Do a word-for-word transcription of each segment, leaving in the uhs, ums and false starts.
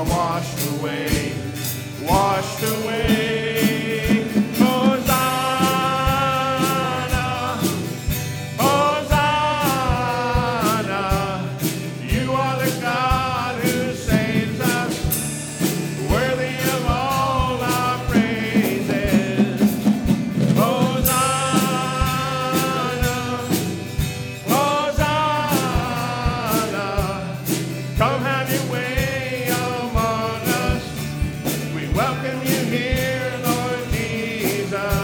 are washed away, washed away. Hosanna, Hosanna, you are the God who saves us, worthy of all our praises. Hosanna, Hosanna, come have your way among us. We welcome you here, Lord Jesus.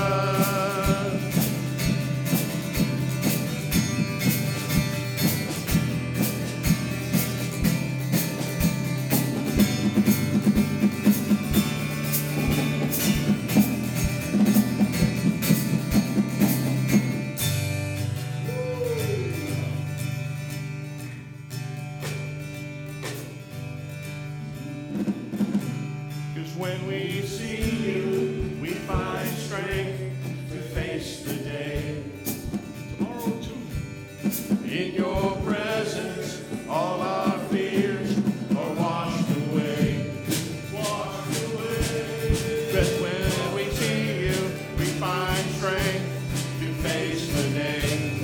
Cause when we see you, we find strength to face the day. Tomorrow too. In your presence, all our fears are washed away. Washed away. Cause when we see you, we find strength to face the day.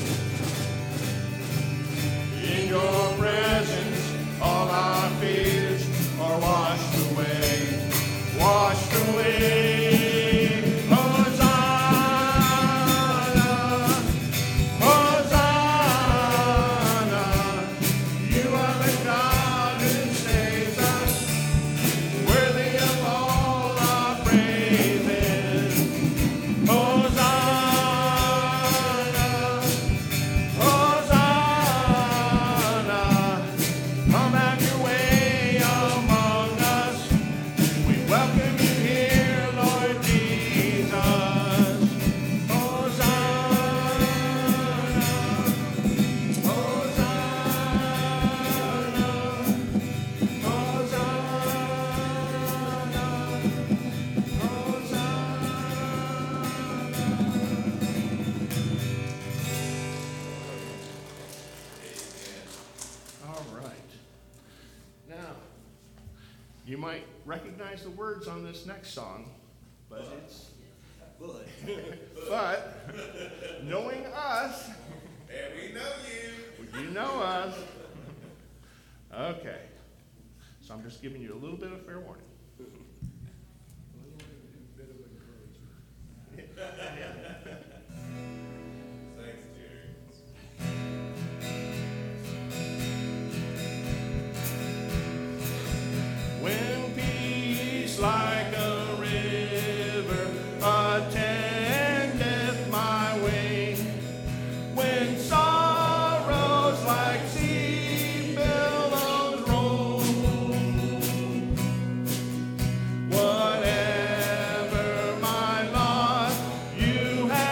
In your presence, all our fears are washed away. Washed away. Hosanna, Hosanna, you are the God who saves us, worthy of all our praises. Hosanna, Hosanna, come have your way among us. We welcome you here, Lord Jesus. Hosanna, Hosanna, Hosanna, Hosanna. All right. Now, you might recognize the words on this next song, but it's but knowing us, And we know you. you know us. Okay, so I'm just giving you a little bit of fair warning. Thanks, Jerry. When peace like a river attendeth my way, when sorrows like sea billows roll, whatever my lot you have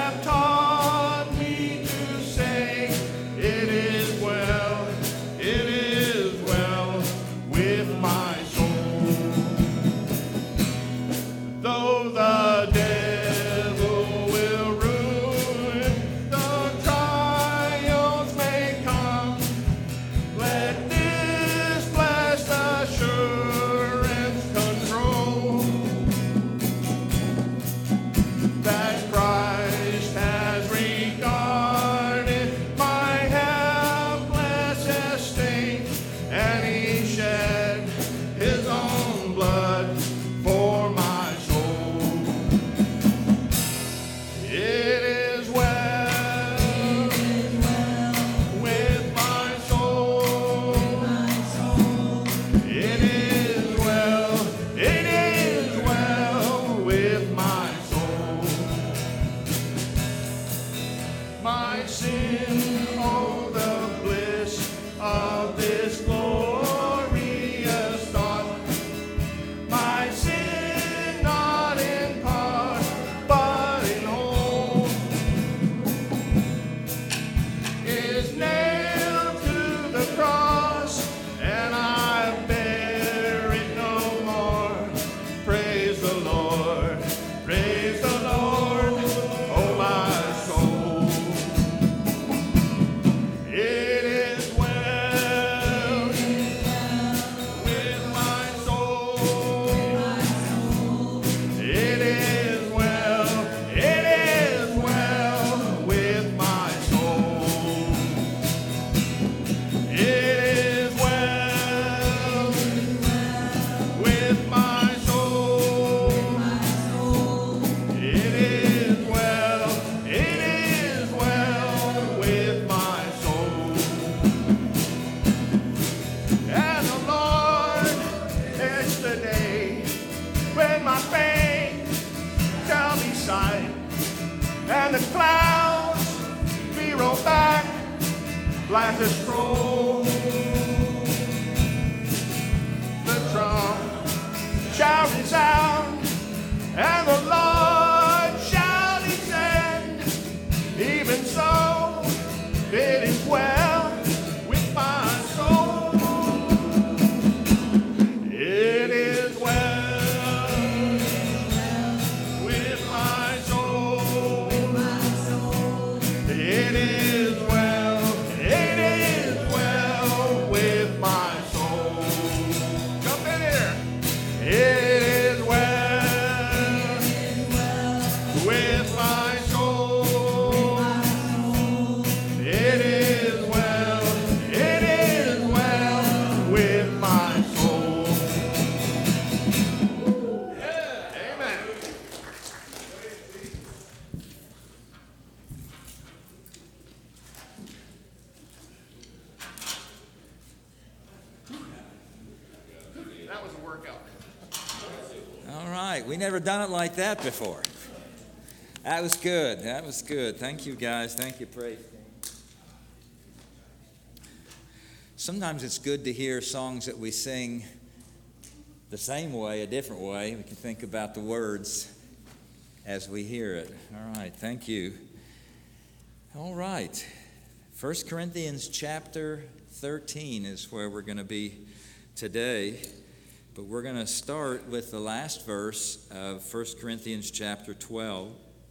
like a scroll. The trump shall resound, and the Lord shall descend. Even so, it is well with my soul. It is well with my soul. It is well, it is well with my soul. Jump in here. It is well with my soul. It is well, it is well with my soul. Amen. That was a workout. All right, we never done it like that before. That was good. That was good. Thank you, guys. Thank you, praise team. Sometimes it's good to hear songs that we sing the same way, a different way. We can think about the words as we hear it. All right, thank you. All right, First Corinthians chapter thirteen is where we're going to be today. But we're going to start with the last verse of First Corinthians chapter twelve.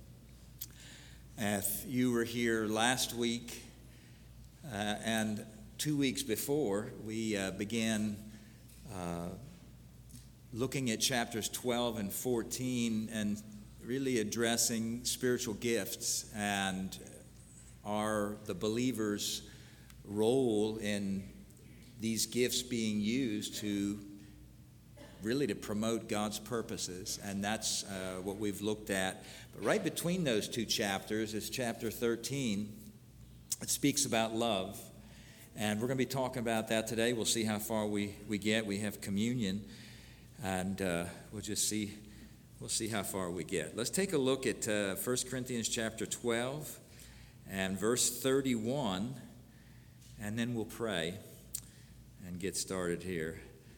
If you were here last week uh, and two weeks before, we uh, began uh, looking at chapters twelve and fourteen and really addressing spiritual gifts and our the believer's role in these gifts being used to really to promote God's purposes, and that's uh, what we've looked at. But right between those two chapters is chapter thirteen. It speaks about love, and we're going to be talking about that today. We'll see how far we, we get. We have communion, and uh, we'll just see we'll see how far we get. Let's take a look at uh, First Corinthians chapter twelve and verse thirty-one, and then we'll pray and get started here.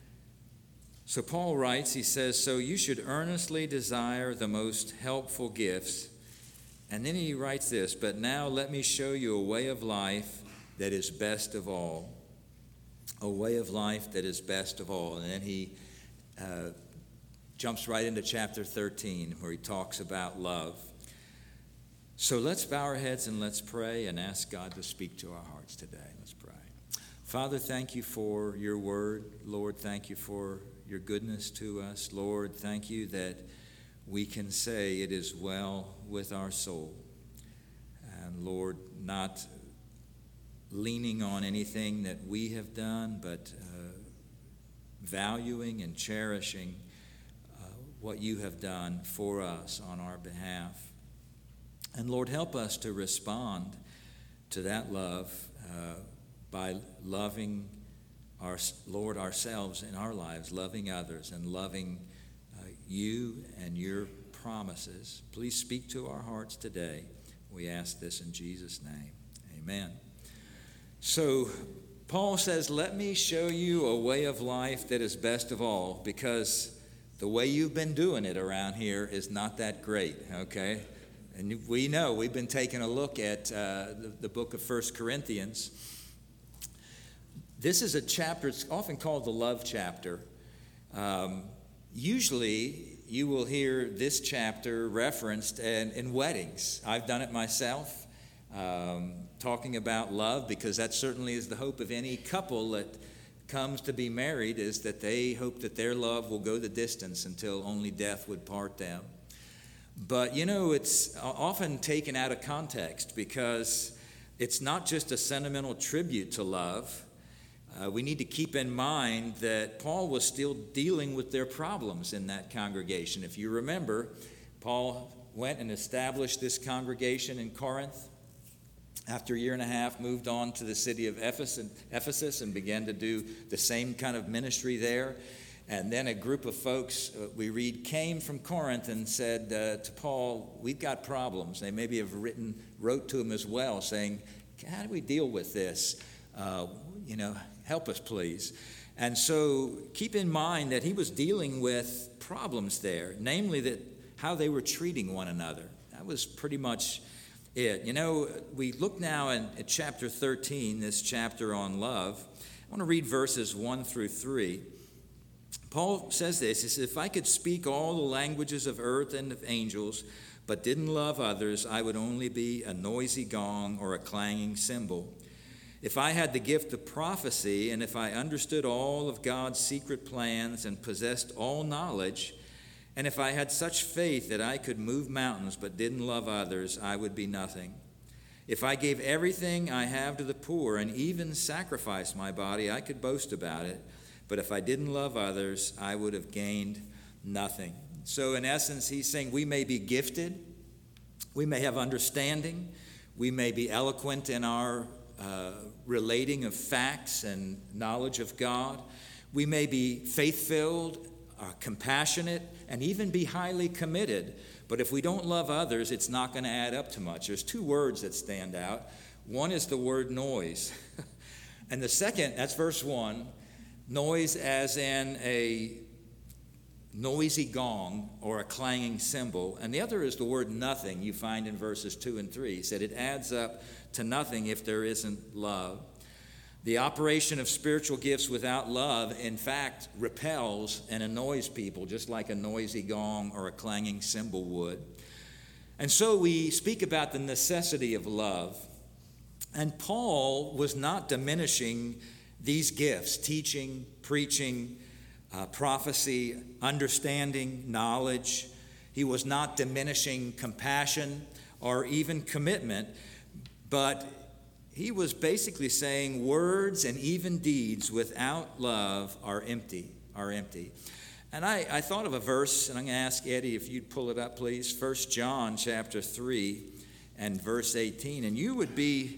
So Paul writes, he says, so you should earnestly desire the most helpful gifts. And then he writes this, but now let me show you a way of life that is best of all. A way of life that is best of all. And then he uh, jumps right into chapter thirteen, where he talks about love. So let's bow our heads and let's pray and ask God to speak to our hearts today. Let's pray. Father, thank you for your word. Lord, thank you for your goodness to us. Lord, thank you that we can say it is well with our soul. And Lord, not leaning on anything that we have done, but uh, valuing and cherishing uh, what you have done for us on our behalf. And Lord, help us to respond to that love uh, by loving our Lord ourselves in our lives, loving others and loving uh, you and your promises. Please speak to our hearts today. We ask this in Jesus' name. Amen. So Paul says, let me show you a way of life that is best of all, because the way you've been doing it around here is not that great, okay? And we know, we've been taking a look at uh, the, the book of First Corinthians. This is a chapter, it's often called the love chapter. Um, usually, you will hear this chapter referenced in, in weddings. I've done it myself, um, talking about love, because that certainly is the hope of any couple that comes to be married, is that they hope that their love will go the distance until only death would part them. But, you know, it's often taken out of context, because it's not just a sentimental tribute to love. Uh, we need to keep in mind that Paul was still dealing with their problems in that congregation. If you remember, Paul went and established this congregation in Corinth. After a year and a half, moved on to the city of Ephesus and began to do the same kind of ministry there. And then a group of folks, uh, we read, came from Corinth and said uh, to Paul, we've got problems. They maybe have written, wrote to him as well, saying, how do we deal with this? Uh, you know, help us, please. And so keep in mind that he was dealing with problems there, namely that how they were treating one another. That was pretty much it. You know, we look now in, at chapter thirteen, this chapter on love. I want to read verses one through three. Paul says this. He says, if I could speak all the languages of earth and of angels, but didn't love others, I would only be a noisy gong or a clanging cymbal. If I had the gift of prophecy, and if I understood all of God's secret plans and possessed all knowledge, and if I had such faith that I could move mountains but didn't love others, I would be nothing. If I gave everything I have to the poor and even sacrificed my body, I could boast about it. But if I didn't love others, I would have gained nothing. So in essence, he's saying we may be gifted, we may have understanding, we may be eloquent in our uh, relating of facts and knowledge of God. We may be faith-filled, uh, compassionate, and even be highly committed. But if we don't love others, it's not going to add up to much. There's two words that stand out. One is the word noise. And the second, that's verse one, noise as in a noisy gong or a clanging cymbal. And the other is the word nothing you find in verses two and three. He said it adds up to nothing if there isn't love. The operation of spiritual gifts without love, in fact, repels and annoys people, just like a noisy gong or a clanging cymbal would. And so we speak about the necessity of love. And Paul was not diminishing these gifts, teaching, preaching, uh, prophecy, understanding, knowledge. He was not diminishing compassion or even commitment, but he was basically saying words and even deeds without love are empty, are empty. And I, I thought of a verse, and I'm going to ask Eddie if you'd pull it up, please. First John chapter three and verse eighteen. And you would be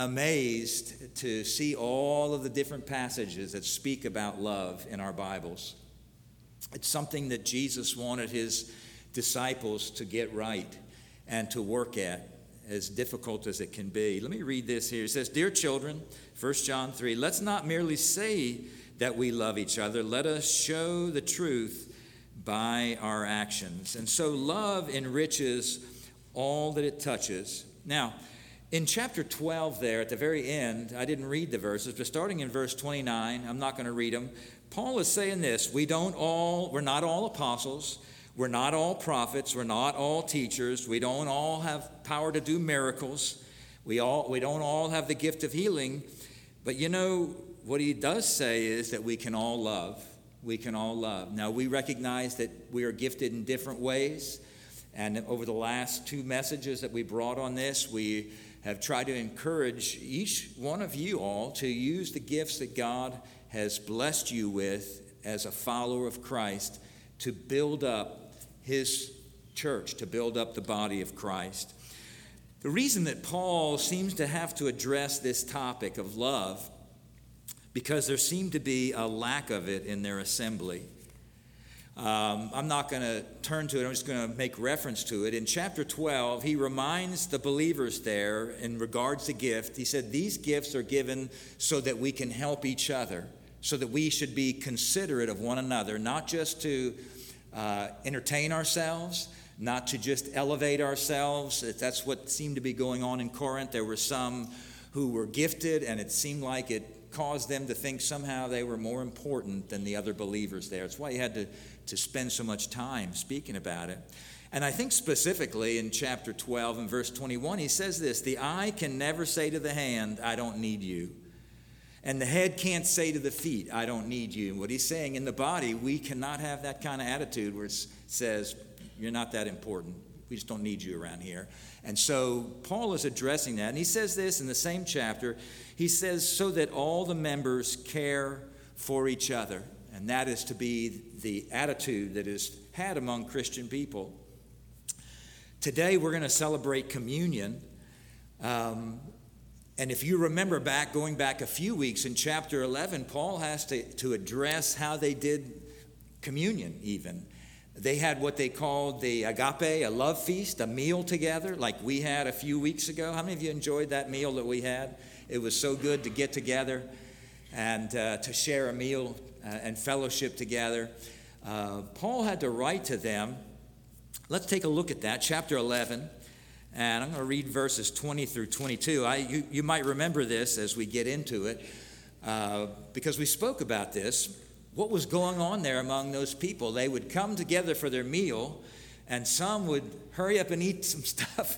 amazed to see all of the different passages that speak about love in our Bibles. It's something that Jesus wanted his disciples to get right and to work at, as difficult as it can be. Let me read this here. It says, dear children, First John three, let's not merely say that we love each other. Let us show the truth by our actions. And so love enriches all that it touches. Now, in chapter twelve there, at the very end, I didn't read the verses, but starting in verse twenty-nine, I'm not going to read them. Paul is saying this, we don't all, we're not all apostles, we're not all prophets, we're not all teachers, we don't all have power to do miracles, we all we don't all have the gift of healing, but you know, what he does say is that we can all love. We can all love. Now, we recognize that we are gifted in different ways, and over the last two messages that we brought on this, we have tried to encourage each one of you all to use the gifts that God has blessed you with as a follower of Christ to build up his church, to build up the body of Christ. The reason that Paul seems to have to address this topic of love, because there seemed to be a lack of it in their assembly. Um, I'm not going to turn to it. I'm just going to make reference to it. In chapter twelve, he reminds the believers there in regards to gift. He said, these gifts are given so that we can help each other, so that we should be considerate of one another, not just to uh, entertain ourselves, not to just elevate ourselves. That's what seemed to be going on in Corinth. There were some who were gifted, and it seemed like it caused them to think somehow they were more important than the other believers there. It's why he had to, to spend so much time speaking about it. And I think specifically in chapter twelve and verse twenty-one, he says this, the eye can never say to the hand, I don't need you. And the head can't say to the feet, I don't need you. And what he's saying, in the body, we cannot have that kind of attitude where it says, you're not that important. We just don't need you around here. And so Paul is addressing that. And he says this in the same chapter. He says, so that all the members care for each other. And that is to be the attitude that is had among Christian people. Today we're going to celebrate communion. Um, and if you remember back, going back a few weeks in chapter eleven, Paul has to, to address how they did communion even. They had what they called the agape, a love feast, a meal together like we had a few weeks ago. How many of you enjoyed that meal that we had? It was so good to get together and uh, to share a meal uh, and fellowship together. Uh, Paul had to write to them. Let's take a look at that, chapter eleven. And I'm going to read verses twenty through twenty-two. I, you, you might remember this as we get into it, uh, because we spoke about this. What was going on there among those people? They would come together for their meal, and some would hurry up and eat some stuff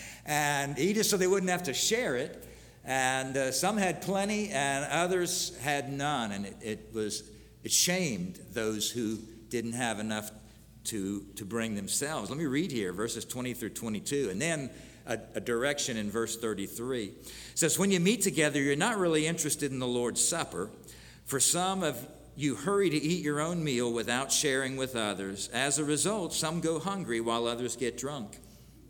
and eat it so they wouldn't have to share it. And uh, some had plenty, and others had none. And it, it was it shamed those who didn't have enough to, to bring themselves. Let me read here, verses twenty through twenty-two, and then a, a direction in verse thirty-three. It says, when you meet together, you're not really interested in the Lord's Supper. For some of you hurry to eat your own meal without sharing with others. As a result, some go hungry while others get drunk.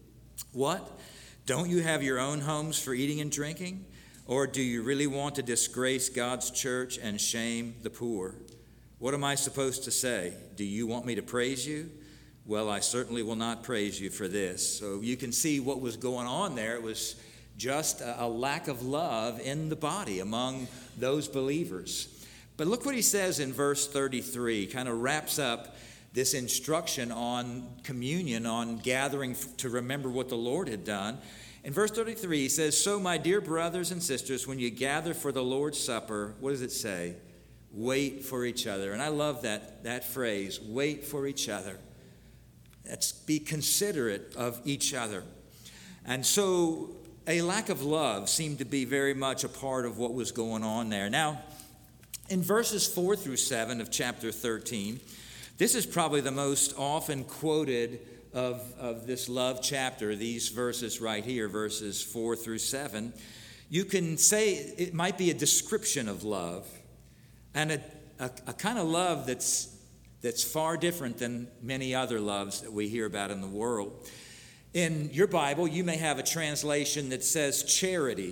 What? Don't you have your own homes for eating and drinking? Or do you really want to disgrace God's church and shame the poor? What am I supposed to say? Do you want me to praise you? Well, I certainly will not praise you for this. So you can see what was going on there. It was just a, a lack of love in the body among those believers. But look what he says in verse thirty-three, kind of wraps up this instruction on communion, on gathering to remember what the Lord had done. In verse thirty-three, he says, so my dear brothers and sisters, when you gather for the Lord's Supper, what does it say? Wait for each other. And I love that, that phrase, wait for each other. Let's be considerate of each other. And so a lack of love seemed to be very much a part of what was going on there. Now, in verses four through seven of chapter thirteen, this is probably the most often quoted of, of this love chapter, these verses right here, verses four through seven. You can say it might be a description of love, and a, a, a kind of love that's, that's far different than many other loves that we hear about in the world. In your Bible, you may have a translation that says charity.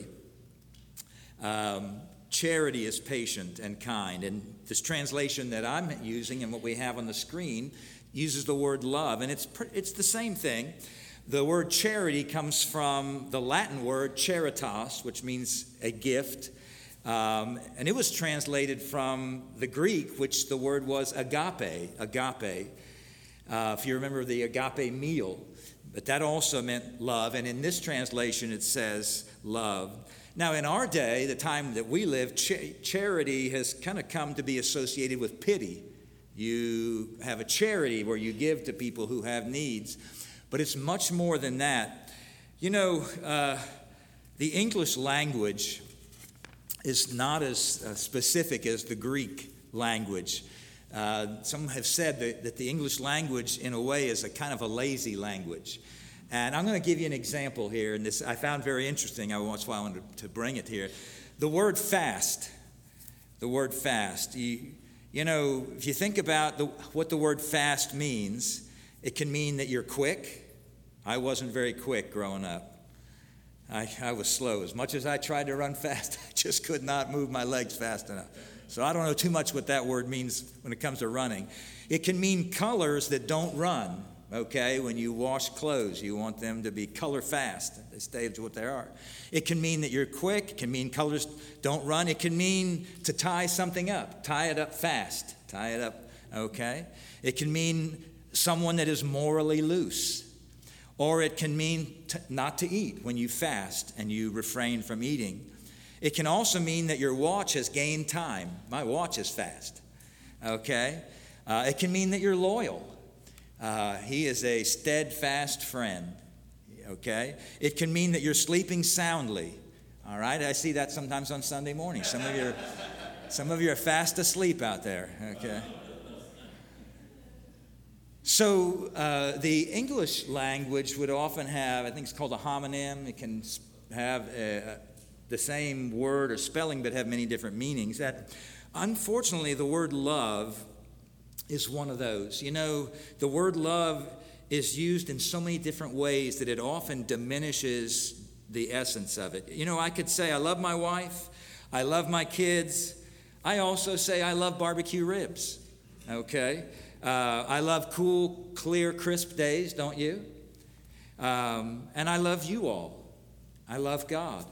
Um, Charity is patient and kind. And this translation that I'm using and what we have on the screen uses the word love. And it's it's the same thing. The word charity comes from the Latin word charitas, which means a gift. Um, and it was translated from the Greek, which the word was agape, agape. Uh, if you remember the agape meal. But that also meant love. And in this translation, it says love. Now, in our day, the time that we live, ch- charity has kind of come to be associated with pity. You have a charity where you give to people who have needs. But it's much more than that. You know, uh, the English language is not as uh, specific as the Greek language. Uh, some have said that, that the English language, in a way, is a kind of a lazy language. And I'm going to give you an example here, and this I found very interesting. That's why I wanted to bring it here. The word fast, the word fast. You, you know, if you think about the, what the word fast means, it can mean that you're quick. I wasn't very quick growing up. I, I was slow. As much as I tried to run fast, I just could not move my legs fast enough. So I don't know too much what that word means when it comes to running. It can mean colors that don't run. Okay, when you wash clothes, you want them to be color fast. They stay what they are. It can mean that you're quick. It can mean colors don't run. It can mean to tie something up. Tie it up fast. Tie it up, okay? It can mean someone that is morally loose. Or it can mean to, not to eat when you fast and you refrain from eating. It can also mean that your watch has gained time. My watch is fast, okay? Uh, it can mean that you're loyal. Uh, he is a steadfast friend, okay? It can mean that you're sleeping soundly, all right? I see that sometimes on Sunday morning. Some of you are, some of you are fast asleep out there, okay? So uh, the English language would often have, I think it's called a homonym. It can have a, the same word or spelling but have many different meanings. That, unfortunately, the word love is one of those. You know, the word love is used in so many different ways that it often diminishes the essence of it. You know, I could say I love my wife, I love my kids. I also say I love barbecue ribs, okay? Uh, I love cool, clear, crisp days, don't you? Um, and I love you all. I love God.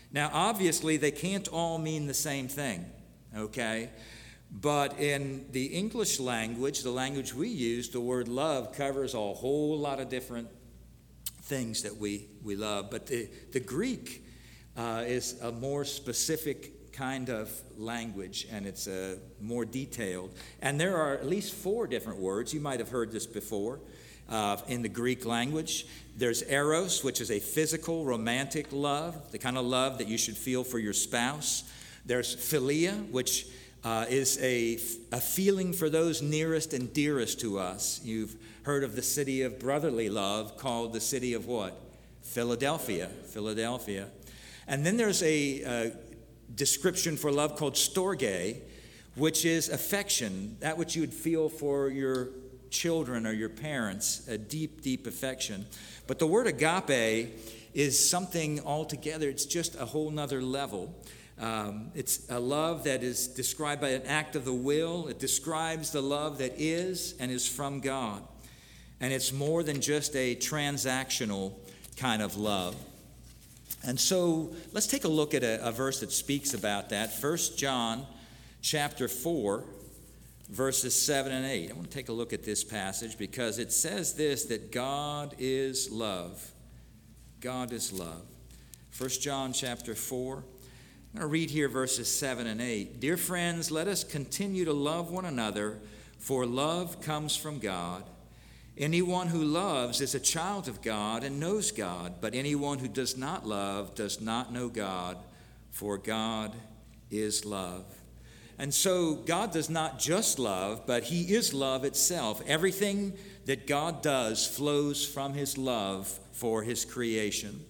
Now, obviously, they can't all mean the same thing, okay? But in the English language, the language we use, the word love covers a whole lot of different things that we, we love. But the, the Greek uh, is a more specific kind of language, and it's uh, more detailed. And there are at least four different words. You might have heard this before uh, in the Greek language. There's eros, which is a physical, romantic love, the kind of love that you should feel for your spouse. There's philia, which Uh, is a, a feeling for those nearest and dearest to us. You've heard of the city of brotherly love called the city of what? Philadelphia. Philadelphia. And then there's a, a description for love called storge, which is affection, that which you would feel for your children or your parents, a deep, deep affection. But the word agape is something altogether. It's just a whole nother level. Um, it's a love that is described by an act of the will. It describes the love that is and is from God. And it's more than just a transactional kind of love. And so let's take a look at a, a verse that speaks about that. First John chapter four, verses seven and eight. I want to take a look at this passage because it says this, that God is love. God is love. First John chapter four. I'm going to read here verses seven and eight. Dear friends, let us continue to love one another, for love comes from God. Anyone who loves is a child of God and knows God, but anyone who does not love does not know God, for God is love. And so God does not just love, but he is love itself. Everything that God does flows from his love for his creation.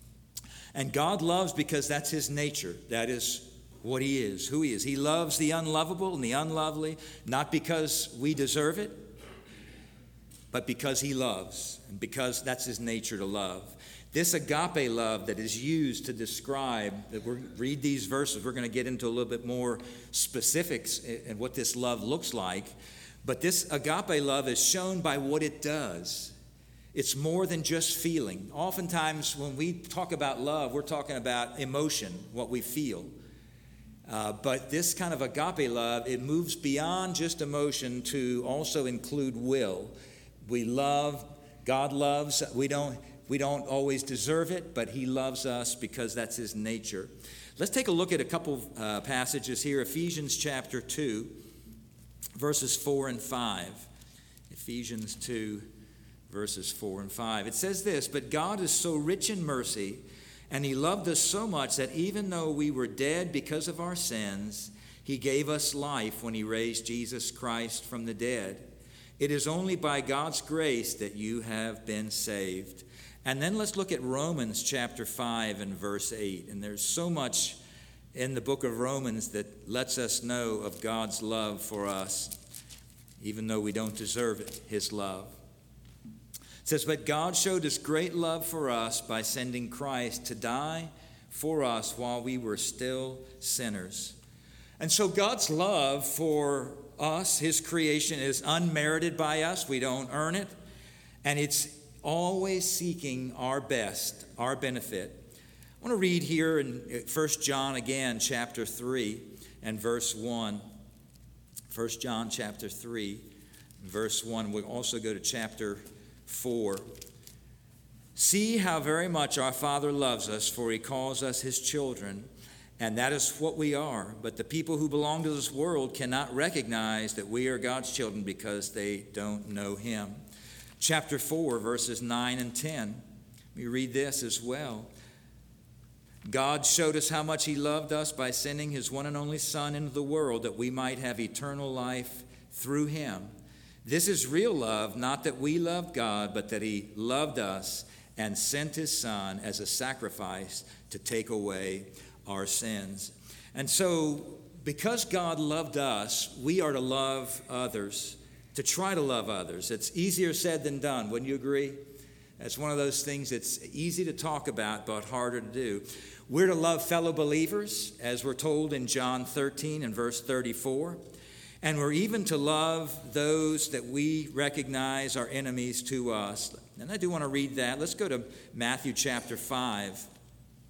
And God loves because that's his nature. That is what he is, who he is. He loves the unlovable and the unlovely, not because we deserve it, but because he loves, and because that's his nature to love. This agape love that is used to describe, that we read these verses, we're going to get into a little bit more specifics and what this love looks like. But this agape love is shown by what it does. It's more than just feeling. Oftentimes when we talk about love, we're talking about emotion, what we feel. Uh, but this kind of agape love, it moves beyond just emotion to also include will. We love, God loves, we don't, we don't always deserve it, but he loves us because that's his nature. Let's take a look at a couple uh, passages here. Ephesians chapter two, verses four and five. Ephesians two, verses four and five. It says this, but God is so rich in mercy, and he loved us so much that even though we were dead because of our sins, he gave us life when he raised Jesus Christ from the dead. It is only by God's grace that you have been saved. And then let's look at Romans chapter five and verse eight. And there's so much in the book of Romans that lets us know of God's love for us, even though we don't deserve it, his love. It says, but God showed his great love for us by sending Christ to die for us while we were still sinners. And so God's love for us, his creation, is unmerited by us. We don't earn it. And it's always seeking our best, our benefit. I want to read here in First John again, chapter three and verse one. First John chapter three, verse one. We'll also go to chapter four. See how very much our Father loves us, for he calls us his children, and that is what we are. But the people who belong to this world cannot recognize that we are God's children because they don't know him. Chapter four, verses nine and ten. We read this as well. God showed us how much he loved us by sending his one and only Son into the world that we might have eternal life through him. This is real love, not that we loved God, but that he loved us and sent his Son as a sacrifice to take away our sins. And so, because God loved us, we are to love others, to try to love others. It's easier said than done, wouldn't you agree? It's one of those things that's easy to talk about, but harder to do. We're to love fellow believers, as we're told in John thirteen and verse thirty-four. And we're even to love those that we recognize are enemies to us. And I do want to read that. Let's go to Matthew chapter five.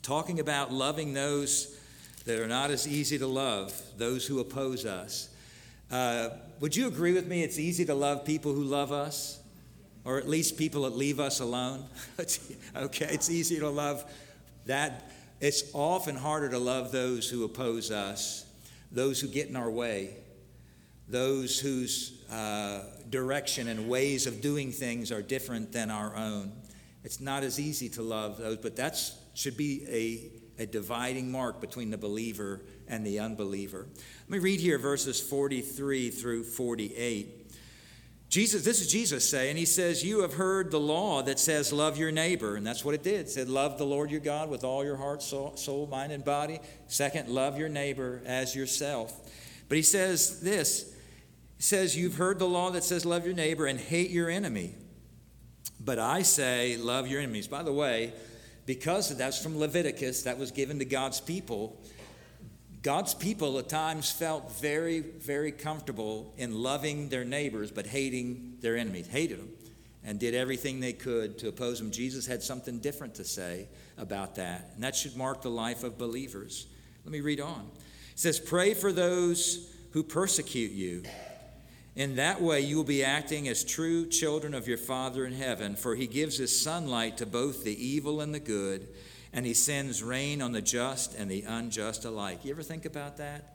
talking about loving those that are not as easy to love, those who oppose us. Uh, would you agree with me it's easy to love people who love us? Or at least people that leave us alone? Okay, it's easy to love that. It's often harder to love those who oppose us, those who get in our way, those whose uh, direction and ways of doing things are different than our own. It's not as easy to love those, but that should be a, a dividing mark between the believer and the unbeliever. Let me read here verses forty-three through forty-eight. Jesus, this is Jesus saying, he says, you have heard the law that says love your neighbor. And that's what it did. It said love the Lord your God with all your heart, soul, soul, mind, and body. Second, love your neighbor as yourself. But he says this, he says, you've heard the law that says love your neighbor and hate your enemy. But I say love your enemies. By the way, because that's from Leviticus, that was given to God's people. God's people at times felt very, very comfortable in loving their neighbors, but hating their enemies, hated them, and did everything they could to oppose them. Jesus had something different to say about that, and that should mark the life of believers. Let me read on. It says, pray for those who persecute you. In that way, you will be acting as true children of your Father in heaven, for he gives his sunlight to both the evil and the good, and he sends rain on the just and the unjust alike. You ever think about that?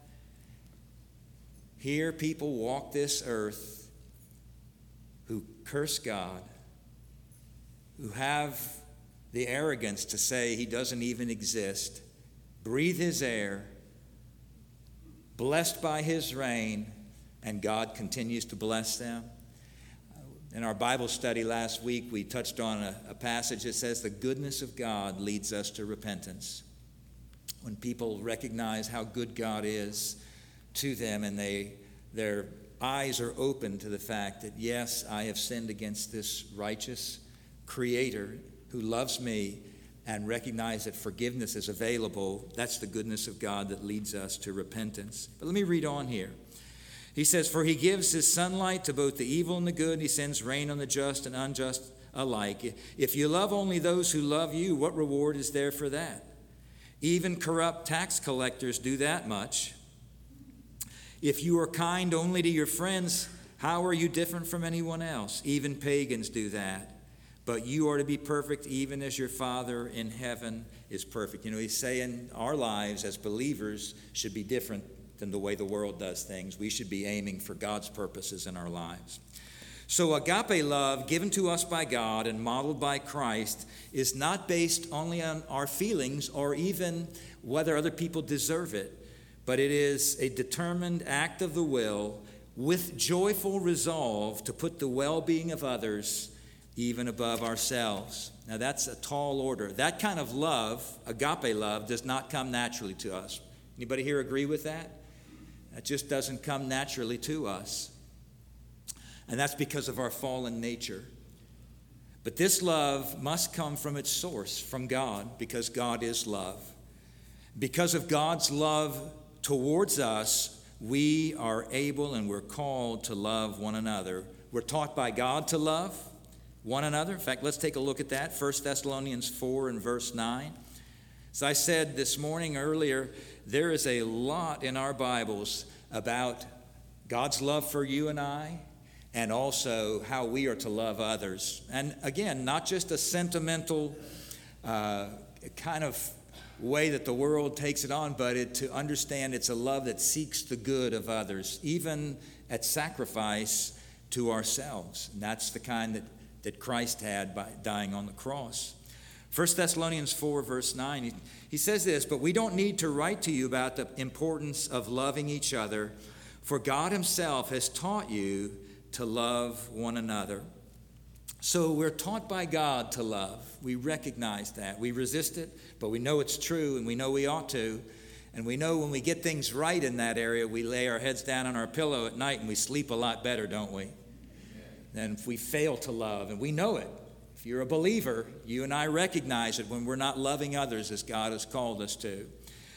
Here people walk this earth who curse God, who have the arrogance to say he doesn't even exist, breathe his air, blessed by his rain, and God continues to bless them. In our Bible study last week, we touched on a, a passage that says the goodness of God leads us to repentance. When people recognize how good God is to them and they their eyes are open to the fact that, yes, I have sinned against this righteous Creator who loves me, and recognize that forgiveness is available, that's the goodness of God that leads us to repentance. But let me read on here. He says, for he gives his sunlight to both the evil and the good, and he sends rain on the just and unjust alike. If you love only those who love you, what reward is there for that? Even corrupt tax collectors do that much. If you are kind only to your friends, how are you different from anyone else? Even pagans do that. But you are to be perfect even as your Father in heaven is perfect. You know, he's saying our lives as believers should be different than the way the world does things. We should be aiming for God's purposes in our lives. So agape love given to us by God and modeled by Christ is not based only on our feelings or even whether other people deserve it, but it is a determined act of the will with joyful resolve to put the well-being of others even above ourselves. Now that's a tall order. That kind of love, agape love, does not come naturally to us. Anybody here agree with that? That just doesn't come naturally to us. And that's because of our fallen nature. But this love must come from its source, from God, because God is love. Because of God's love towards us, we are able and we're called to love one another. We're taught by God to love one another. In fact, let's take a look at that. First Thessalonians four and verse nine. As I said this morning earlier, there is a lot in our Bibles about God's love for you and I, and also how we are to love others. And again, not just a sentimental uh, kind of way that the world takes it on, but it, to understand it's a love that seeks the good of others, even at sacrifice to ourselves. And that's the kind that, that Christ had by dying on the cross. First Thessalonians four, verse nine, he, he says this, but we don't need to write to you about the importance of loving each other, for God himself has taught you to love one another. So we're taught by God to love. We recognize that. We resist it, but we know it's true, and we know we ought to. And we know when we get things right in that area, we lay our heads down on our pillow at night and we sleep a lot better, don't we? Than if we fail to love, and we know it. If you're a believer, you and I recognize it when we're not loving others as God has called us to.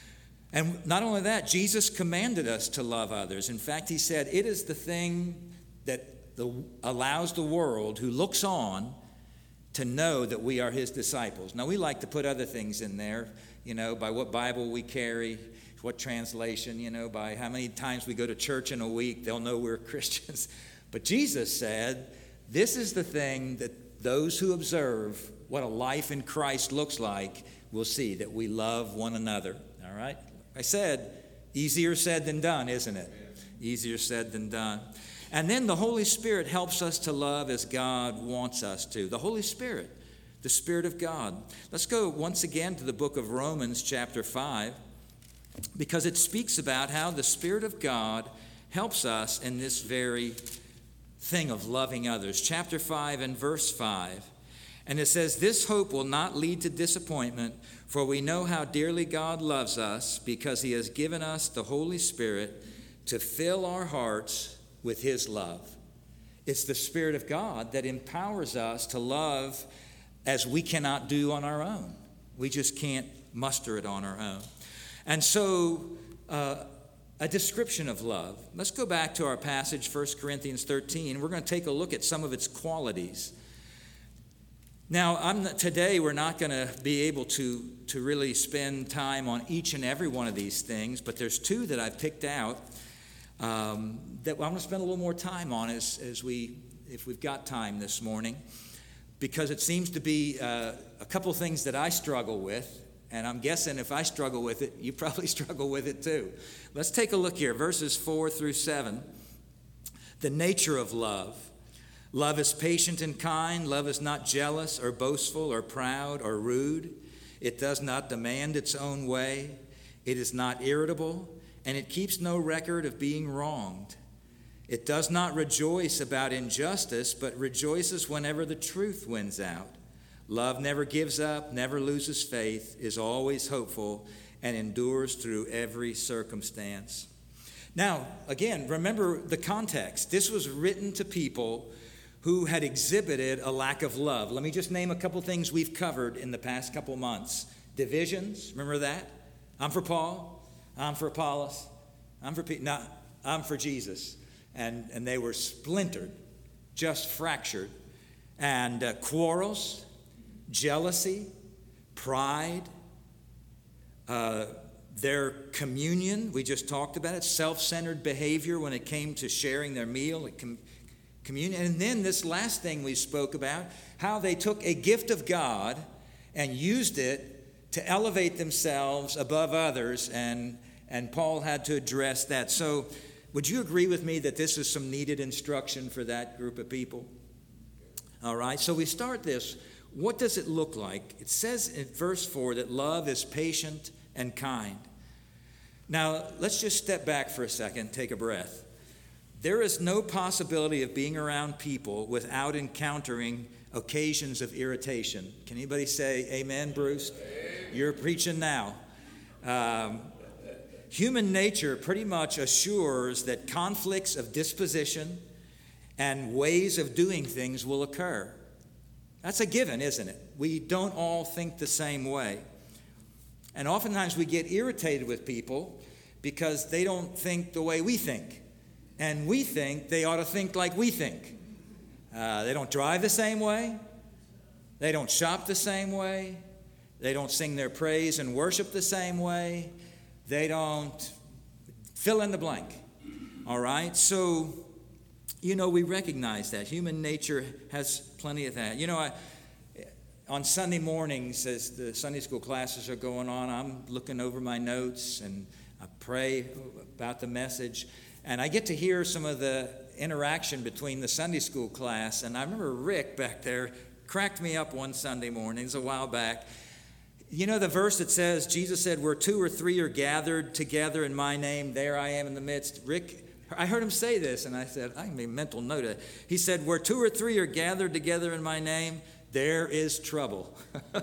And not only that, Jesus commanded us to love others. In fact, he said, it is the thing that the, allows the world who looks on to know that we are his disciples. Now, we like to put other things in there, you know, by what Bible we carry, what translation, you know, by how many times we go to church in a week, they'll know we're Christians. But Jesus said, this is the thing that those who observe what a life in Christ looks like will see, that we love one another. All right? I said, easier said than done, isn't it? Easier said than done. And then the Holy Spirit helps us to love as God wants us to. The Holy Spirit, the Spirit of God. Let's go once again to the book of Romans chapter five, because it speaks about how the Spirit of God helps us in this very thing of loving others. Chapter five and verse five. And it says, this hope will not lead to disappointment, for we know how dearly God loves us, because he has given us the Holy Spirit to fill our hearts with his love. It's the Spirit of God that empowers us to love as we cannot do on our own. We just can't muster it on our own. And so, uh, a description of love. Let's go back to our passage, First Corinthians thirteen. We're going to take a look at some of its qualities. Now, I'm not, today we're not going to be able to, to really spend time on each and every one of these things, but there's two that I've picked out um, that I want to spend a little more time on as, as we, if we've got time this morning, because it seems to be uh, a couple things that I struggle with, and I'm guessing if I struggle with it, you probably struggle with it too. Let's take a look here, verses four through seven. The nature of love. Love is patient and kind. Love is not jealous or boastful or proud or rude. It does not demand its own way. It is not irritable, and it keeps no record of being wronged. It does not rejoice about injustice, but rejoices whenever the truth wins out. Love never gives up, never loses faith, is always hopeful, and endures through every circumstance. Now, again, remember the context. This was written to people who had exhibited a lack of love. Let me just name a couple things we've covered in the past couple months. Divisions, remember that? I'm for Paul, I'm for Apollos, I'm for Pete, no, I'm for Jesus. And, and they were splintered, just fractured. And uh, quarrels, jealousy, pride, uh, their communion, we just talked about it, self-centered behavior when it came to sharing their meal, com- communion. And then this last thing we spoke about, how they took a gift of God and used it to elevate themselves above others, and, and Paul had to address that. So would you agree with me that this is some needed instruction for that group of people? All right, so we start this. What does it look like? It says in verse four that love is patient and kind. Now, let's just step back for a second, take a breath. There is no possibility of being around people without encountering occasions of irritation. Can anybody say amen, Bruce? Amen. You're preaching now. Um, human nature pretty much assures that conflicts of disposition and ways of doing things will occur. That's a given, isn't it? We don't all think the same way. And oftentimes we get irritated with people because they don't think the way we think. And we think they ought to think like we think. Uh, they don't drive the same way. They don't shop the same way. They don't sing their praise and worship the same way. They don't fill in the blank. All right? So, you know, we recognize that. Human nature has plenty of that. You know, I, on Sunday mornings, as the Sunday school classes are going on, I'm looking over my notes and I pray about the message. And I get to hear some of the interaction between the Sunday school class. And I remember Rick back there cracked me up one Sunday morning. It was a while back. You know the verse that says, Jesus said, where two or three are gathered together in my name, there I am in the midst. Rick, I heard him say this, and I said, I made a mental note of it. He said, where two or three are gathered together in my name, there is trouble. I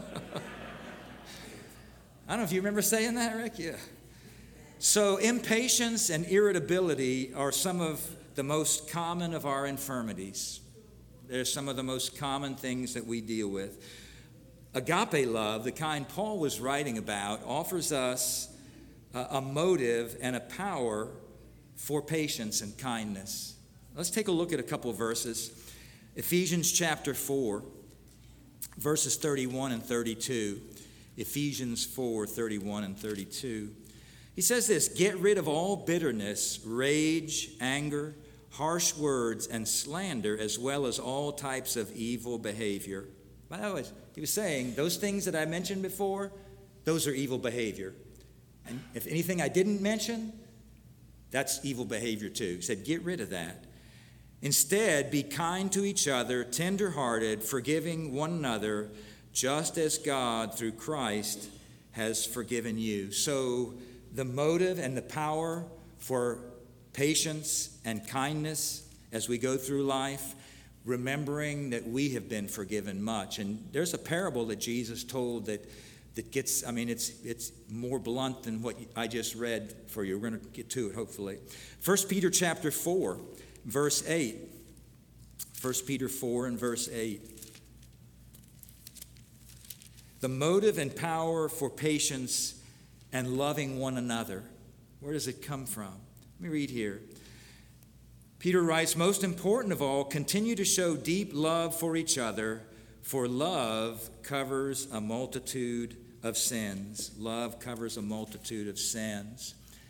don't know if you remember saying that, Rick. Yeah. So impatience and irritability are some of the most common of our infirmities. They're some of the most common things that we deal with. Agape love, the kind Paul was writing about, offers us a, a motive and a power for patience and kindness. Let's take a look at a couple of verses. Ephesians chapter four. verses thirty-one and thirty-two. Ephesians four, thirty-one and thirty-two. He says this, get rid of all bitterness, rage, anger, harsh words, and slander, as well as all types of evil behavior. By the way, he was saying, those things that I mentioned before, those are evil behavior. And if anything I didn't mention, that's evil behavior too. He said, get rid of that. Instead, be kind to each other, tender-hearted, forgiving one another, just as God, through Christ, has forgiven you. So the motive and the power for patience and kindness as we go through life, remembering that we have been forgiven much. And there's a parable that Jesus told that, that gets, I mean, it's, it's more blunt than what I just read for you. We're going to get to it, hopefully. First Peter chapter four, verse eight. First Peter four and verse eight. The motive and power for patience and loving one another. Where does it come from? Let me read here. Peter writes, most important of all, continue to show deep love for each other, for love covers a multitude of sins. Love covers a multitude of sins.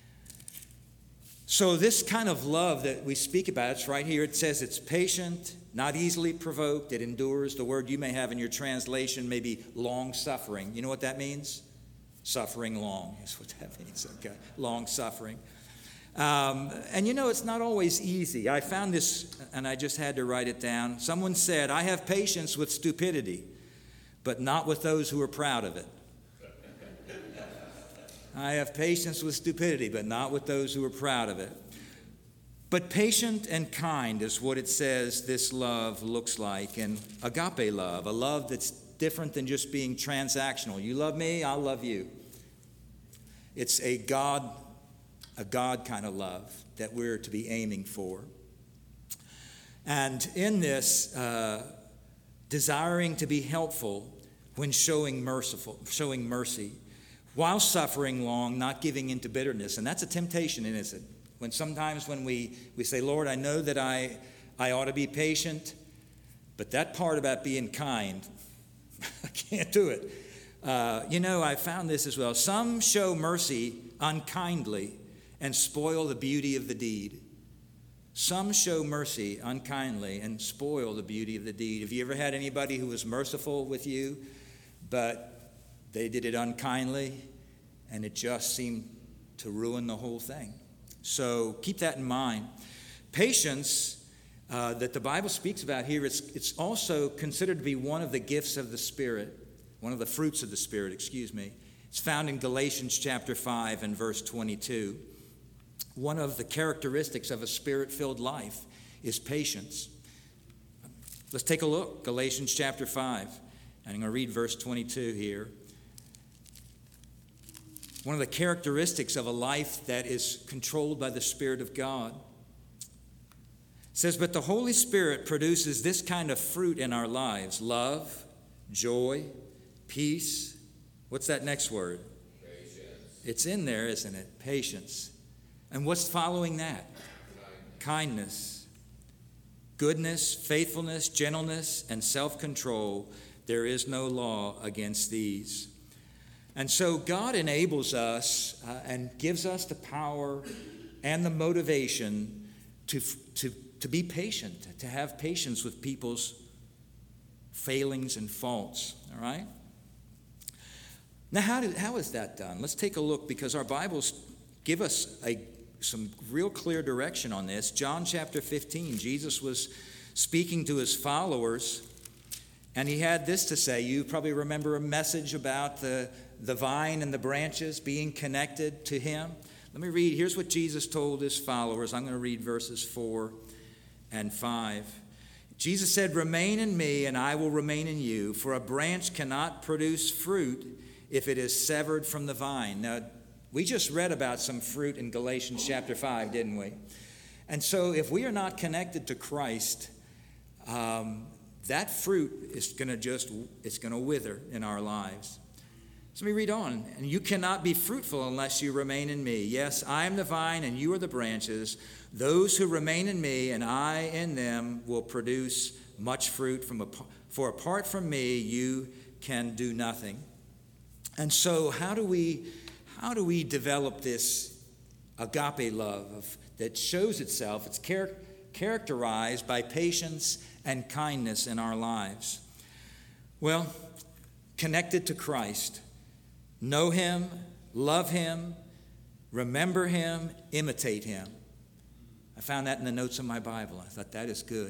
So this kind of love that we speak about, it's right here. It says it's patient, not easily provoked. It endures. The word you may have in your translation may be long-suffering. You know what that means? Suffering long is what that means. Okay, long-suffering. Um, and you know, it's not always easy. I found this, and I just had to write it down. Someone said, I have patience with stupidity, but not with those who are proud of it. I have patience with stupidity, but not with those who are proud of it. But patient and kind is what it says this love looks like. And agape love, a love that's different than just being transactional. You love me, I'll love you. It's a God, a God kind of love that we're to be aiming for. And in this, uh, desiring to be helpful when showing merciful, showing mercy, while suffering long, not giving into bitterness. And that's a temptation, isn't it? When sometimes when we, we say, Lord, I know that I, I ought to be patient, but that part about being kind, I can't do it. Uh, you know, I found this as well. Some show mercy unkindly and spoil the beauty of the deed. Some show mercy unkindly and spoil the beauty of the deed. Have you ever had anybody who was merciful with you, but they did it unkindly, and it just seemed to ruin the whole thing? So keep that in mind. Patience uh, that the Bible speaks about here, it's, it's also considered to be one of the gifts of the Spirit, one of the fruits of the Spirit, excuse me. It's found in Galatians chapter five and verse twenty-two. One of the characteristics of a Spirit-filled life is patience. Let's take a look. Galatians chapter five. And I'm going to read verse twenty-two here. One of the characteristics of a life that is controlled by the Spirit of God. It says, but the Holy Spirit produces this kind of fruit in our lives: love, joy, peace. What's that next word? Patience. It's in there, isn't it? Patience. And what's following that? Kindness. Kindness. Goodness, faithfulness, gentleness, and self-control. There is no law against these. And so God enables us uh, and gives us the power and the motivation to, to, to be patient, to have patience with people's failings and faults, all right? Now, how, did, how is that done? Let's take a look, because our Bibles give us a, some real clear direction on this. John chapter fifteen, Jesus was speaking to his followers, and he had this to say. You probably remember a message about the the vine and the branches being connected to him. Let me read. Here's what Jesus told his followers. I'm going to read verses four and five. Jesus said, remain in me and I will remain in you, for a branch cannot produce fruit if it is severed from the vine. Now, we just read about some fruit in Galatians chapter five, didn't we? And so if we are not connected to Christ, um, that fruit is going to just, it's going to wither in our lives. So let me read on. And you cannot be fruitful unless you remain in me. Yes, I am the vine and you are the branches. Those who remain in me and I in them will produce much fruit. From a, for apart from me, you can do nothing. And so how do we, how do we develop this agape love of, that shows itself? It's char- characterized by patience and kindness in our lives. Well, connected to Christ. Know him, love him, remember him, imitate him. I found that in the notes of my Bible. I thought that is good.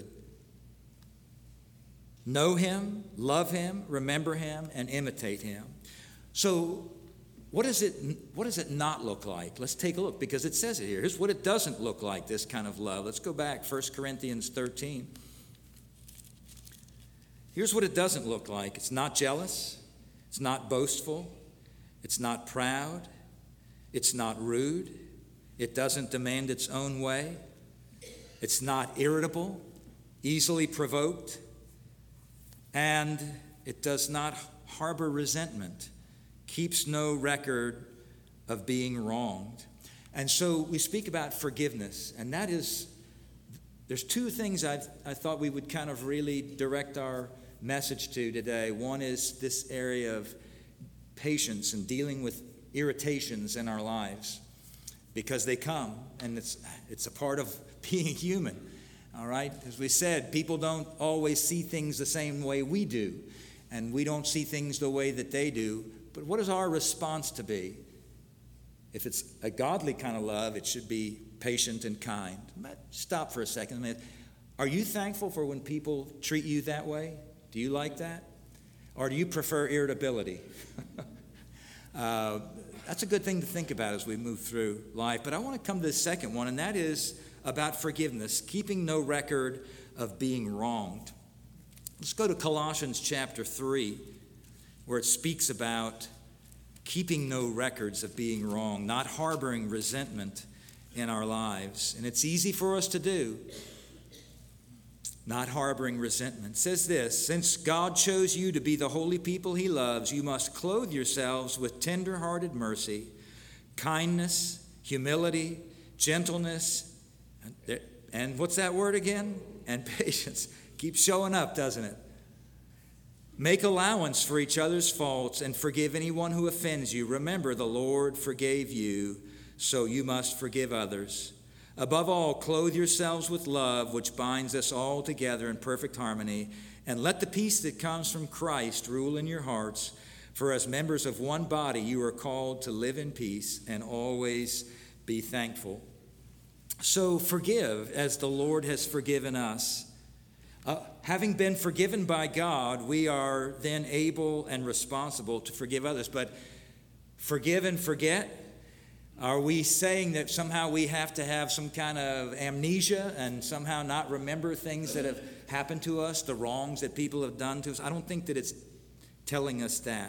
Know him, love him, remember him, and imitate him. So what does it, what does it not look like? Let's take a look, because it says it here. Here's what it doesn't look like, this kind of love. Let's go back, First Corinthians thirteen. Here's what it doesn't look like. It's not jealous. It's not boastful. It's not proud. It's not rude. It doesn't demand its own way. It's not irritable, easily provoked. And it does not harbor resentment, keeps no record of being wronged. And so we speak about forgiveness, and that is, there's two things I've, I thought we would kind of really direct our message to today. One is this area of patience and dealing with irritations in our lives, because they come, and it's it's a part of being human. All right? As we said, people don't always see things the same way we do, and we don't see things the way that they do. But what is our response to be? If it's a godly kind of love, it should be patient and kind. Stop for a second. I mean, are you thankful for when people treat you that way? Do you like that? Or do you prefer irritability? uh, that's a good thing to think about as we move through life. But I want to come to the second one, and that is about forgiveness, keeping no record of being wronged. Let's go to Colossians chapter three, where it speaks about keeping no records of being wrong, not harboring resentment in our lives. And it's easy for us to do, not harboring resentment. It says this: since God chose you to be the holy people he loves, you must clothe yourselves with tender-hearted mercy, kindness, humility, gentleness, and, and what's that word again? And patience. Keeps showing up, doesn't it? Make allowance for each other's faults and forgive anyone who offends you. Remember, the Lord forgave you, so you must forgive others. Above all, clothe yourselves with love, which binds us all together in perfect harmony. And let the peace that comes from Christ rule in your hearts. For as members of one body, you are called to live in peace and always be thankful. So forgive as the Lord has forgiven us. Uh, having been forgiven by God, we are then able and responsible to forgive others. But forgive and forget? Are we saying that somehow we have to have some kind of amnesia and somehow not remember things that have happened to us, the wrongs that people have done to us? I don't think that it's telling us that.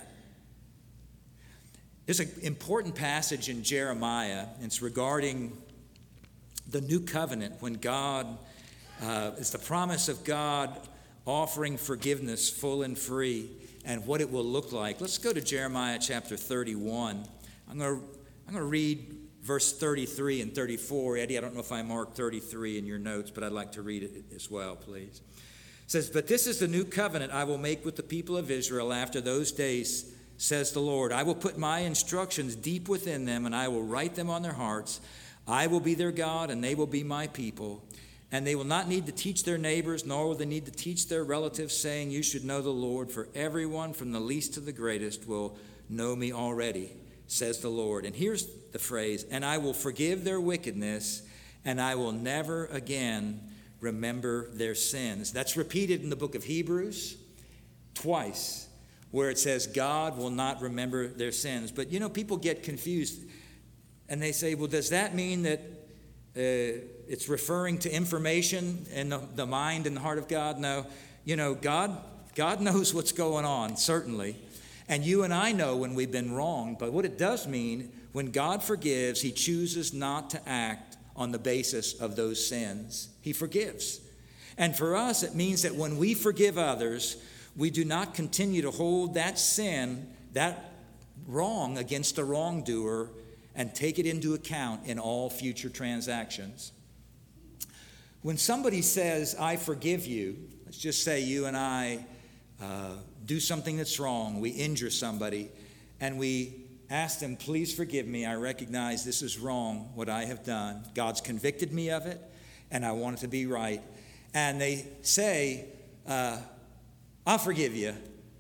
There's an important passage in Jeremiah. It's regarding the new covenant, when God, uh, it's the promise of God offering forgiveness full and free, and what it will look like. Let's go to Jeremiah chapter thirty-one. I'm going to I'm going to read verse thirty-three and thirty-four. Eddie, I don't know if I marked thirty-three in your notes, but I'd like to read it as well, please. It says, "But this is the new covenant I will make with the people of Israel after those days, says the Lord. I will put my instructions deep within them, and I will write them on their hearts. I will be their God, and they will be my people. And they will not need to teach their neighbors, nor will they need to teach their relatives, saying, 'You should know the Lord,' for everyone from the least to the greatest will know me already, says the Lord." And here's the phrase: "And I will forgive their wickedness, and I will never again remember their sins." That's repeated in the book of Hebrews twice, where it says God will not remember their sins. But you know, people get confused, and they say, well, does that mean that uh, it's referring to information in the, the mind and the heart of God? No. You know, God, God knows what's going on, certainly. And you and I know when we've been wronged. But what it does mean, when God forgives, he chooses not to act on the basis of those sins. He forgives. And for us, it means that when we forgive others, we do not continue to hold that sin, that wrong against the wrongdoer, and take it into account in all future transactions. When somebody says, "I forgive you," Let's just say you and I uh, do something that's wrong. We injure somebody, and we ask them, please forgive me. I recognize this is wrong, what I have done. God's convicted me of it, and I want it to be right. And they say, uh, I'll forgive you.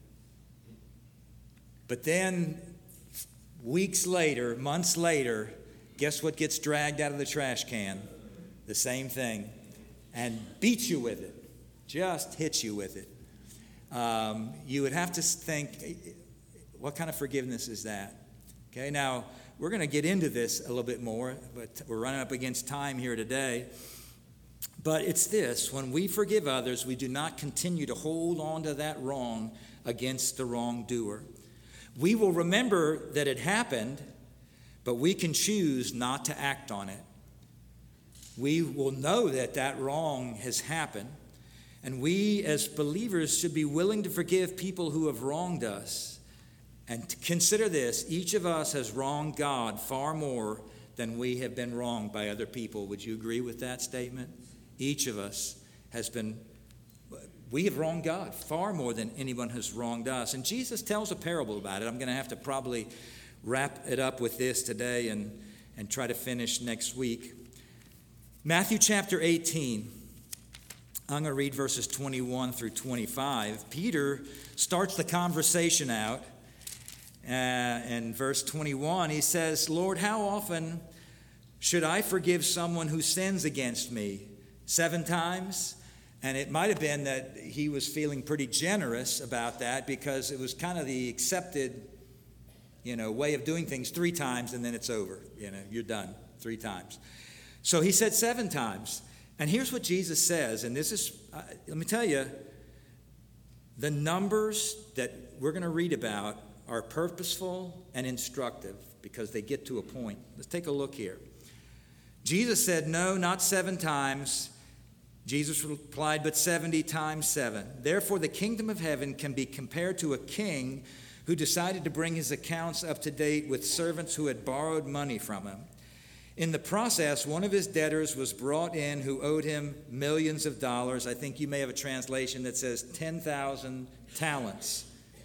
But then weeks later, months later, guess what gets dragged out of the trash can? The same thing. And beats you with it. Just hits you with it. Um, you would have to think, what kind of forgiveness is that? Okay, now we're going to get into this a little bit more, but we're running up against time here today. But it's this: when we forgive others, we do not continue to hold on to that wrong against the wrongdoer. We will remember that it happened, but we can choose not to act on it. We will know that that wrong has happened, and we as believers should be willing to forgive people who have wronged us. And to consider this: each of us has wronged God far more than we have been wronged by other people. Would you agree with that statement? Each of us has been, we have wronged God far more than anyone has wronged us. And Jesus tells a parable about it. I'm going to have to probably wrap it up with this today and, and try to finish next week. Matthew chapter eighteen. I'm going to read verses twenty-one through twenty-five. Peter starts the conversation out. Uh, in verse twenty-one, he says, Lord, how often should I forgive someone who sins against me? Seven times? And it might have been that he was feeling pretty generous about that because it was kind of the accepted, you know, way of doing things. Three times and then it's over. You know, you're done. Three times. So he said seven times. And here's what Jesus says, and this is, uh, let me tell you, the numbers that we're going to read about are purposeful and instructive because they get to a point. Let's take a look here. Jesus said, no, not seven times. Jesus replied, but seventy times seven. Therefore, the kingdom of heaven can be compared to a king who decided to bring his accounts up to date with servants who had borrowed money from him. In the process, one of his debtors was brought in who owed him millions of dollars. I think you may have a translation that says ten thousand talents.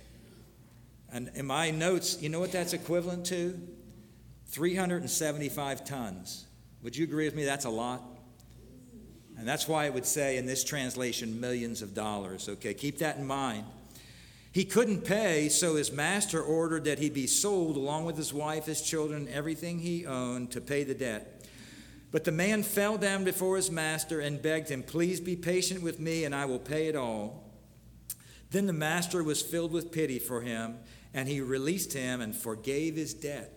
And in my notes, you know what that's equivalent to? three hundred seventy-five tons. Would you agree with me? That's a lot. And that's why it would say in this translation, millions of dollars. Okay, keep that in mind. He couldn't pay, so his master ordered that he be sold along with his wife, his children, everything he owned to pay the debt. But the man fell down before his master and begged him, please be patient with me and I will pay it all. Then the master was filled with pity for him, and he released him and forgave his debt.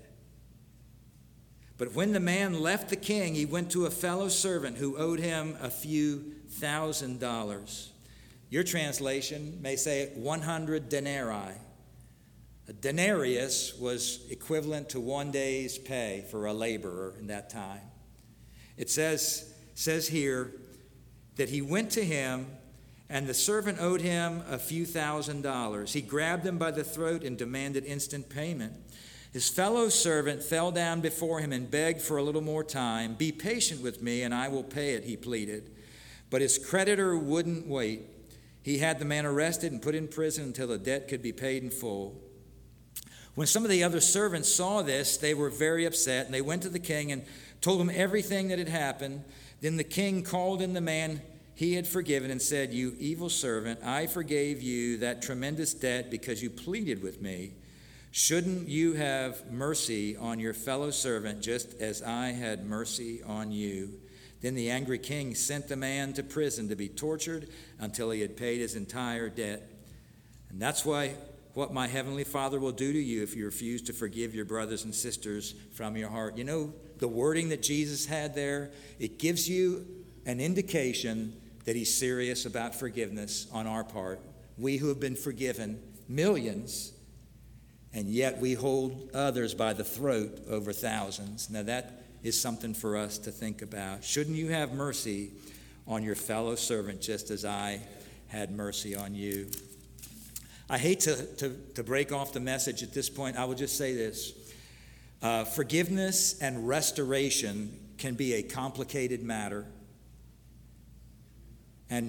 But when the man left the king, he went to a fellow servant who owed him a few thousand dollars. Your translation may say one hundred denarii. A denarius was equivalent to one day's pay for a laborer in that time. It says, says here that he went to him, and the servant owed him a few thousand dollars. He grabbed him by the throat and demanded instant payment. His fellow servant fell down before him and begged for a little more time. Be patient with me and I will pay it, he pleaded. But his creditor wouldn't wait. He had the man arrested and put in prison until the debt could be paid in full. When some of the other servants saw this, they were very upset, and they went to the king and told him everything that had happened. Then the king called in the man he had forgiven and said, you evil servant, I forgave you that tremendous debt because you pleaded with me. Shouldn't you have mercy on your fellow servant just as I had mercy on you? Then the angry king sent the man to prison to be tortured until he had paid his entire debt. And that's why what my heavenly Father will do to you if you refuse to forgive your brothers and sisters from your heart. You know, the wording that Jesus had there, it gives you an indication that he's serious about forgiveness on our part. We who have been forgiven millions, and yet we hold others by the throat over thousands. Now that is something for us to think about. Shouldn't you have mercy on your fellow servant just as I had mercy on you? I hate to, to, to break off the message at this point. I will just say this. Uh, forgiveness and restoration can be a complicated matter. And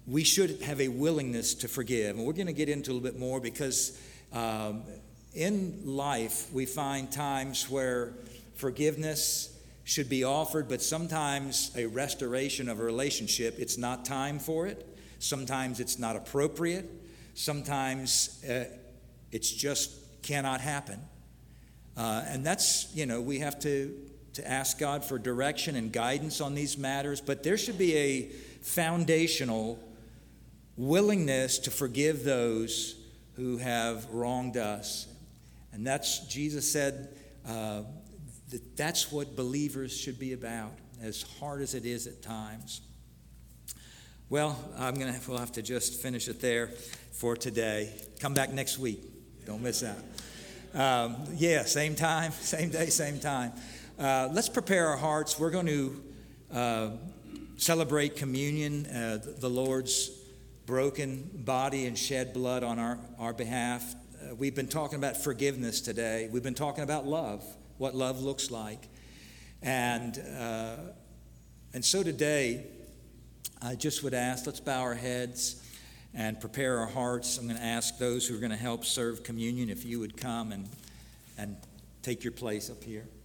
we should have a willingness to forgive. And we're going to get into a little bit more because um, in life we find times where forgiveness should be offered, but sometimes a restoration of a relationship, it's not time for it. Sometimes it's not appropriate. Sometimes uh, it's just cannot happen. Uh, and that's, you know, we have to, to ask God for direction and guidance on these matters, but there should be a foundational willingness to forgive those who have wronged us. And that's, Jesus said, uh, that that's what believers should be about, as hard as it is at times. Well, I'm gonna we'll have to just finish it there for today. Come back next week. Don't miss out. Um, yeah, same time, same day, same time. Uh, let's prepare our hearts. We're going to uh, celebrate communion, uh, the Lord's broken body and shed blood on our, our behalf. Uh, we've been talking about forgiveness today. We've been talking about love, what love looks like. And, uh, and so today, I just would ask, let's bow our heads and prepare our hearts. I'm going to ask those who are going to help serve communion if you would come and, and take your place up here.